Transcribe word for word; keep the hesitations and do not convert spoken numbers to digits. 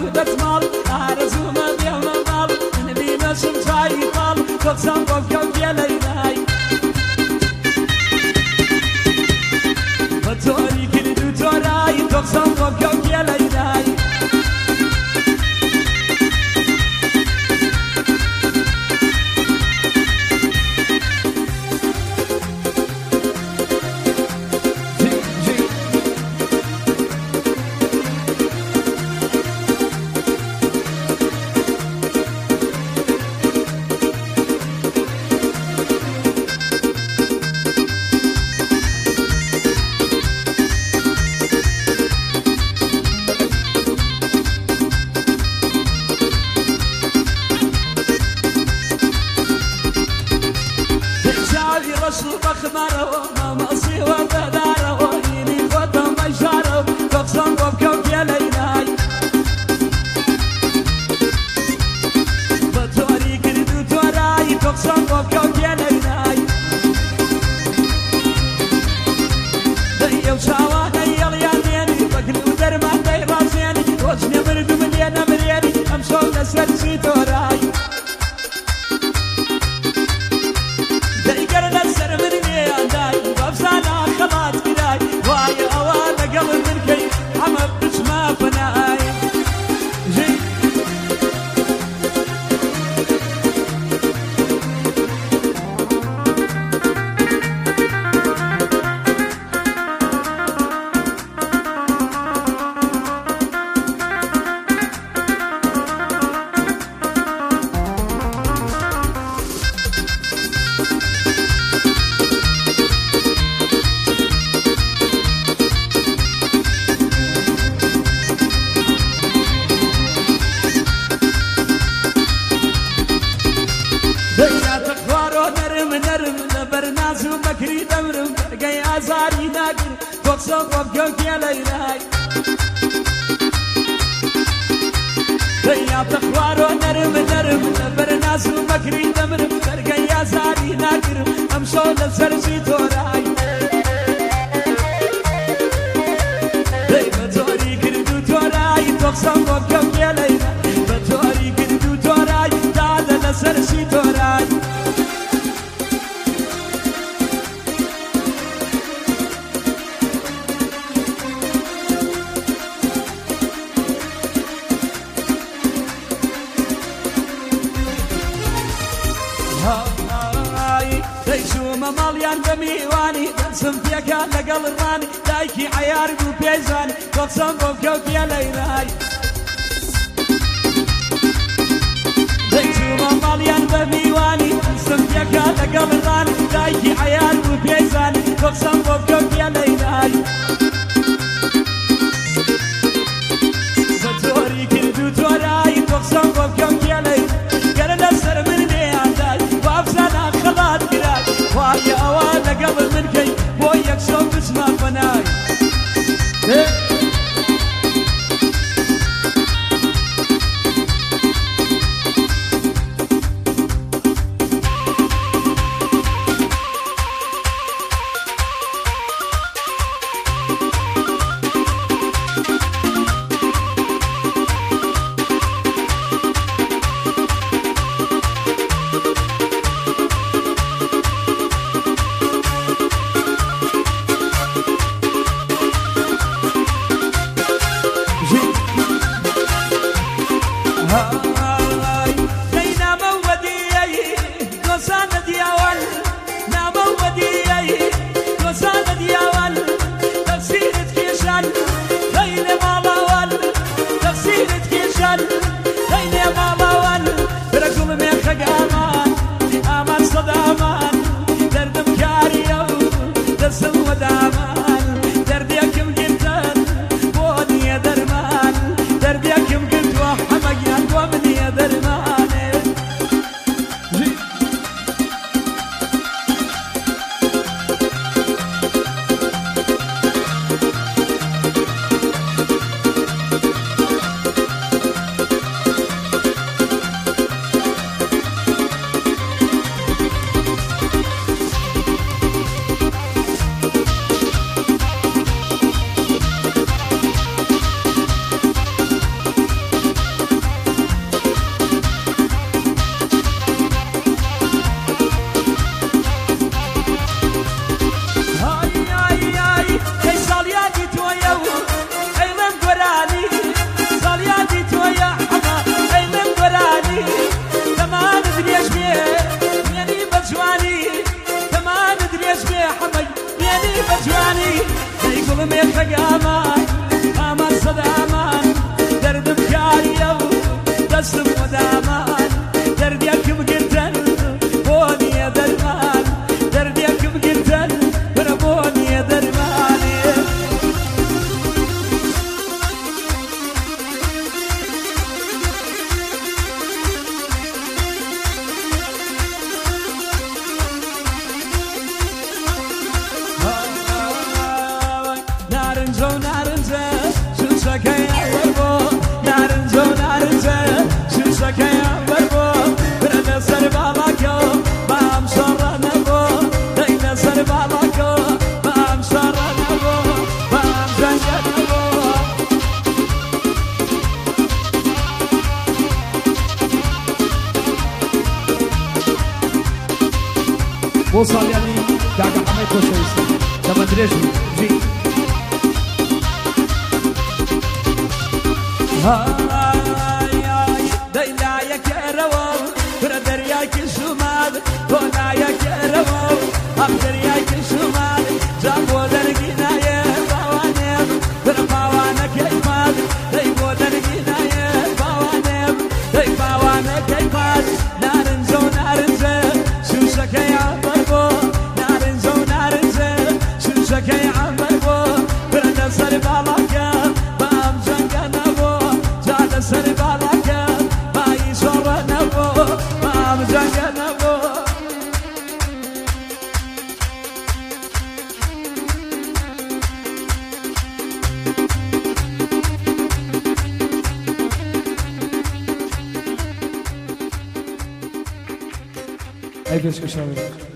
دەتماڵ ئارەزوومە بێمە ماڵ نبینەشم چای پاڵ تۆچەم بۆ کەوتێ لەیلای بە تۆری کرد و تۆرای تۆچەم بۆ کەوتێ لەیلای رسول بخمره ممسي وبداره يني خدم بشاره تقسم وبكوك يا ليلاي بتوري كردو توراي تقسم وبكوك يا ليلاي ديو شاوا ديال ياليني بقلو درمان دي راسيني وجني مردو مليانا ملياني امشو نسرسي توراي بكري دمرم برقي عزاري ناقر تقصف وبقوك يا ليلاي يا تخوار ونرم نرم برناس بكري دمرم برقي عزاري ناقر امشو لسرسي توراي بتوري كردو توراي تقصف وبقوك يا ليلاي بتوري كردو توراي تعال لسرسي توراي دەیشومە ماڵیان بەمیوانی دەسم پێکان لەگەڵ ڕانی دایکی عەیار بوو پێزانی تۆقسەم بۆ کەوتیە لەیلای دەیشومە ماڵیان بەمیوانی دەسم پێکان لەگەڵ ڕانی دایکی عەیار بوو پێزانی تۆقسەم بۆ کەوتیە لەیلای بەتۆری کرد و تۆرایی تۆقسەم بۆ کەوتیە لەیلای گەرە لەسەر من نێیاندای بابزانە خەڵات گرای وایە ئەوە لەگەڵ من کەی بۆ یەکسەو بچمە فەنای دردم كاريو دسم ودامان درديكم جدا بوني درمان بۆ ساڵیانی کاکە حەمەی خۆشەویستم دەمە درێژ ژی دەیلایەکەرەوە برە دەریایکی سوماد تۆ لایەکەرەوە ئەم دەریایکی سوماد جا بۆ دەرگی نایە باوانێم برە باوانەکەی ماد دەی بۆ دەرگی نایە باوانێم دەی باوانەکەی پاس نارنجە و نارنجە سوسەکەی عەمبەر بۆ نارنجە و نارنجە سوسەکەی عەمبەر بۆ برە لەسەر باڵاکە بە ئەم جەنگە نەبۆ جا لەسەر باڵاکە بای زۆڕە نەبۆ بە ئەم جەنگە نەبۆ ئەی پێشکەشاوێ